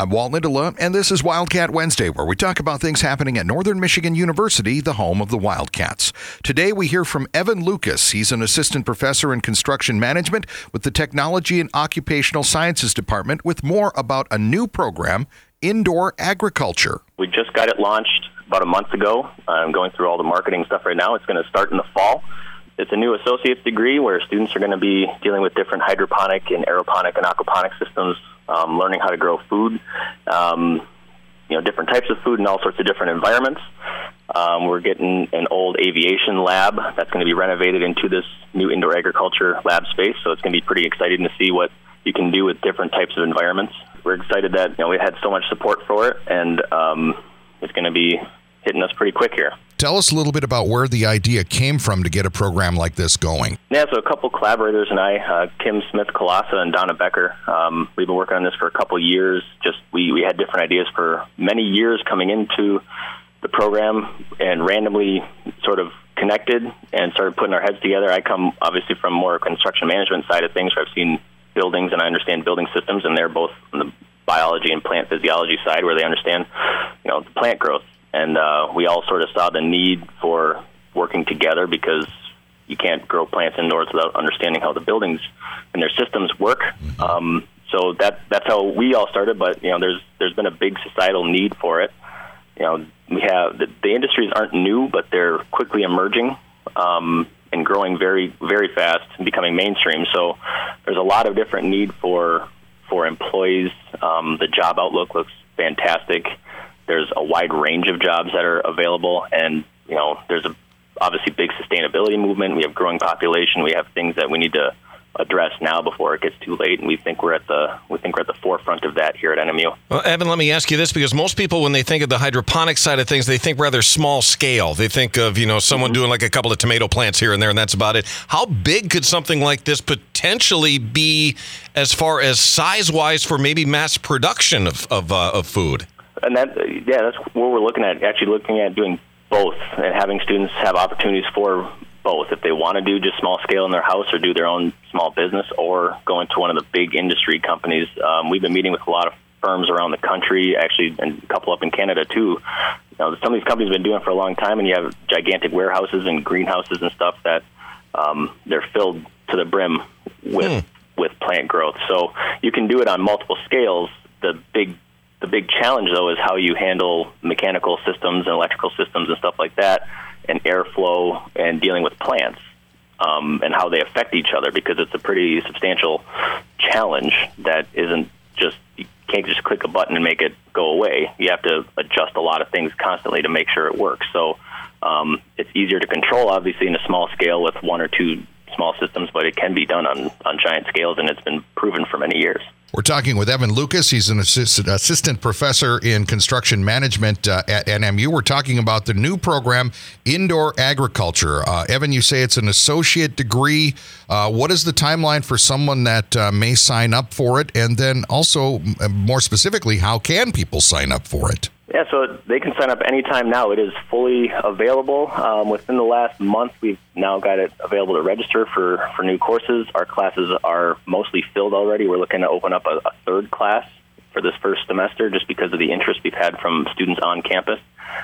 I'm Walt Lindelof, and this is Wildcat Wednesday, where we talk about things happening at Northern Michigan University, the home of the Wildcats. Today, we hear from Evan Lucas. He's an assistant professor in construction management with the Technology and Occupational Sciences Department, with more about a new program, Indoor Agriculture. We just got it launched about a month ago. I'm going through all the marketing stuff right now. It's going to start in the fall. It's a new associate's degree where students are going to be dealing with different hydroponic and aeroponic and aquaponic systems, learning how to grow food, different types of food in all sorts of different environments. We're getting an old aviation lab that's going to be renovated into this new indoor agriculture lab space, so it's going to be pretty exciting to see what you can do with different types of environments. We're excited that we had so much support for it, and it's going to be hitting us pretty quick here. Tell us a little bit about where the idea came from to get a program like this going. Yeah, so a couple collaborators and I, Kim Smith-Kalasa and Donna Becker, we've been working on this for a couple years. We had different ideas for many years coming into the program and randomly sort of connected and started putting our heads together. I come obviously from more construction management side of things, where I've seen buildings and I understand building systems, and they're both on the biology and plant physiology side where they understand, the plant growth. And we all sort of saw the need for working together because you can't grow plants indoors without understanding how the buildings and their systems work. So that's how we all started. But there's been a big societal need for it. We have the industries aren't new, but they're quickly emerging and growing very, very fast and becoming mainstream. So there's a lot of different need for employees. The job outlook looks fantastic. There's a wide range of jobs that are available, and there's a obviously big sustainability movement. We have growing population. We have things that we need to address now before it gets too late, and we think we're at the forefront of that here at NMU. Well, Evan, let me ask you this, because most people, when they think of the hydroponic side of things, they think rather small scale. They think of someone doing like a couple of tomato plants here and there, and that's about it. How big could something like this potentially be, as far as size wise, for maybe mass production of food? And that's what we're looking at. Actually, looking at doing both and having students have opportunities for both, if they want to do just small scale in their house or do their own small business, or go into one of the big industry companies. We've been meeting with a lot of firms around the country, actually, and a couple up in Canada too. Some of these companies have been doing it for a long time, and you have gigantic warehouses and greenhouses and stuff that they're filled to the brim with plant growth. So you can do it on multiple scales. The big challenge, though, is how you handle mechanical systems and electrical systems and stuff like that, and airflow, and dealing with plants and how they affect each other, because it's a pretty substantial challenge that isn't just, you can't just click a button and make it go away. You have to adjust a lot of things constantly to make sure it works. So it's easier to control, obviously, in a small scale with one or two small systems, but it can be done on giant scales, and it's been proven for many years. We're talking with Evan Lucas. He's an assistant professor in construction management at NMU. We're talking about the new program, Indoor Agriculture. Evan, you say it's an associate degree. What is the timeline for someone that may sign up for it? And then also, more specifically, how can people sign up for it? Yeah, so they can sign up anytime now. It is fully available. Within the last month, we've now got it available to register for new courses. Our classes are mostly filled already. We're looking to open up a third class for this first semester, just because of the interest we've had from students on campus.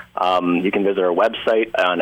You can visit our website on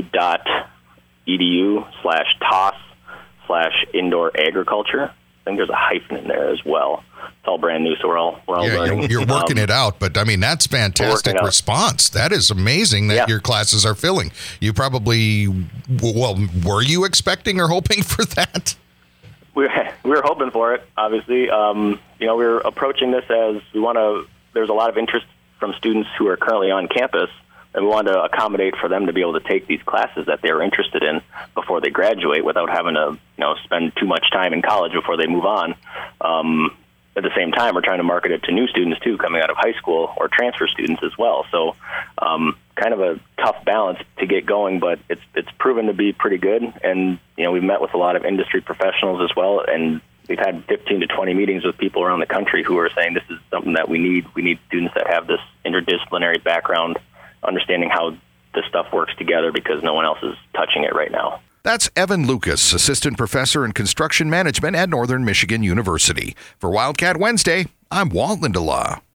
nmu.edu/TOS/indoor agriculture. I think there's a hyphen in there as well. It's all brand new, so we're all learning. You're working it out, but I mean, that's fantastic response. That is amazing that your classes are filling. You probably, were you expecting or hoping for that? We were hoping for it, obviously. We're approaching this as there's a lot of interest from students who are currently on campus, and we wanted to accommodate for them to be able to take these classes that they're interested in before they graduate, without having to spend too much time in college before they move on. At the same time, we're trying to market it to new students too, coming out of high school, or transfer students as well. So kind of a tough balance to get going, but it's proven to be pretty good. And we've met with a lot of industry professionals as well, and we've had 15 to 20 meetings with people around the country who are saying this is something that we need. We need students that have this interdisciplinary background, understanding how this stuff works together, because no one else is touching it right now. That's Evan Lucas, assistant professor in construction management at Northern Michigan University. For Wildcat Wednesday, I'm Walt Lindelof.